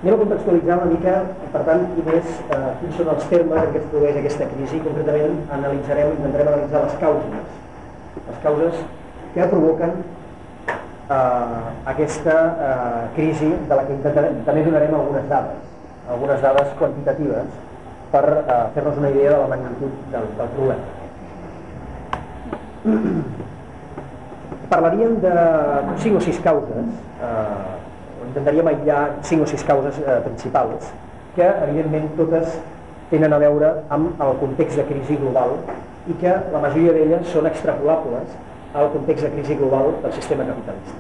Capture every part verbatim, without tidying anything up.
Anem a contextualitzar una mica, per tant, quin és, eh, quins són els termes en què es produeix aquesta crisi. Concretament, analitzarem, intentarem analitzar les causes, les causes que provoquen eh, aquesta eh, crisi, de la que intentarem, també donarem algunes dades, algunes dades quantitatives per eh, fer-nos una idea de la magnitud del, del problema. Parlaríem de cinc o sis causes, eh, intentaríem aïllar cinc o sis causes eh, principals, que evidentment totes tenen a veure amb el context de crisi global i que la majoria d'elles són extrapolables al context de crisi global del sistema capitalista.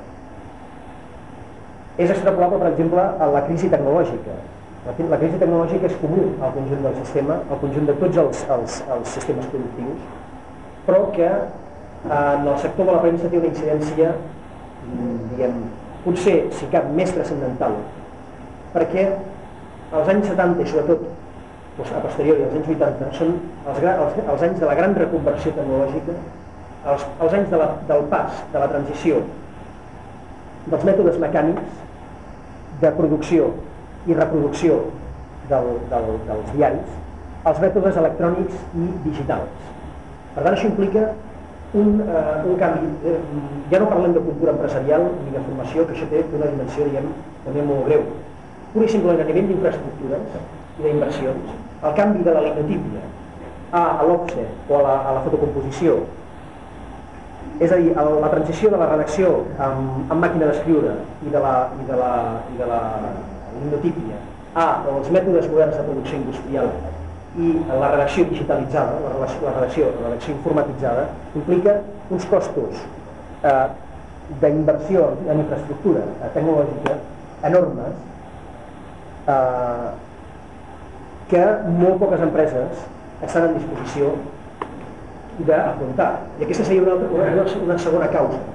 És extrapolable, per exemple, a la crisi tecnològica. La crisi tecnològica és comú al conjunt del sistema, al conjunt de tots els, els, els sistemes productius, però que en el sector de la premsa té una incidència, diguem, potser, si cap, més transcendental, perquè als anys setanta i sobretot doncs, a posteriori, als anys vuitanta, són els, els, els anys de la gran reconversió tecnològica, els, els anys de la, del pas, de la transició dels mètodes mecànics de producció i reproducció del, del, dels diaris als mètodes electrònics i digitals. Per tant, això implica un, eh, un canvi, eh, ja no parlem de cultura empresarial ni de formació, que això té una dimensió, diguem, també molt greu. Pur i simplement a nivell d'infraestructures i d'inversions, el canvi de la linotípia a, a l'òfset o a la, a la fotocomposició, és a dir, la transició de la redacció amb, amb màquina d'escriure i de la, i de la, i de la linotípia a els mètodes moderns de producció industrial i la redacció digitalitzada, la redacció, la redacció, la redacció informatitzada, implica uns costos eh, d'inversió en infraestructura eh, tecnològica enormes eh, que molt poques empreses estan en disposició d'afrontar. I aquesta seria una, altra, una, una segona causa.